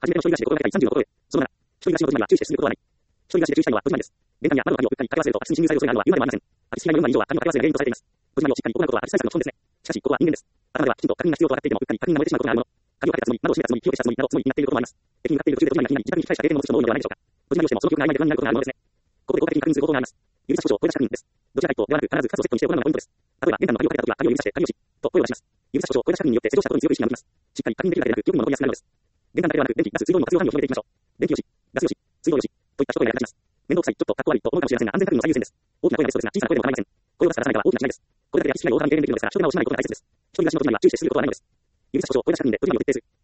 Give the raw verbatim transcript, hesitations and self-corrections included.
初めての一人暮らしで心がけたいさんじゅうの心得。そのなな、一人暮らしの戸締まりは注意して進むことはない。一人暮らしで注意したいのは戸締まりです。玄関や窓の鍵をうっかり掛け忘れると空き巣に侵入される恐れがあるのは言うまでもありません。空き巣被害のよんわり以上は鍵の掛け忘れが原因とされています。戸締まりをしっかり行うことは空き巣対策の基本ですね。しかし、ここは人間です。頭ではきちんと確認が必要と分かっていても、うっかり確認が漏れてしまうことがあるもの。鍵をかけたつもり、窓を閉めたつもり、火を消したつもりなどつもりになっていることもあります。駅に向かっている途中で戸締まりが気になり、自宅に引き返した経験を持つ人も多いのではないでしょうか。戸締まりをしてもその記憶が曖昧で不安になることがあるものですね。ここで効果的に確認する方法があります。指差し故障、声出し確認です。どちらか一方ではなく、必ず二つをセットにして行うのがポイントです。例えば、玄関の鍵をかけたときは、鍵を指さして鍵をし、と声を出します。指差し故障、声出し確認によって施錠したことに強い意識が向きます。しっかり確認できるだけでなく、記憶も残りやすくなるのです。玄関だけではなく、電気、ガス、水道にも活用範囲を広げていきましょう。電気よし、ガスよし、水道よし、といった一言で役立ちます。面倒くさい、ちょっとかっこ悪いと思うかもしれませんが、安全確認の最優先です。大きな声はベストですが、小さな声でも構いません。声を出すから出さないかは大きな違いです。これだけで空き巣被害を大幅に軽減できるのですが、一手間を惜しまないことが大切です。一人暮らしの戸締まりは注意して進むことはないのです。指差し故障、声出し確認で戸締まりを徹底する。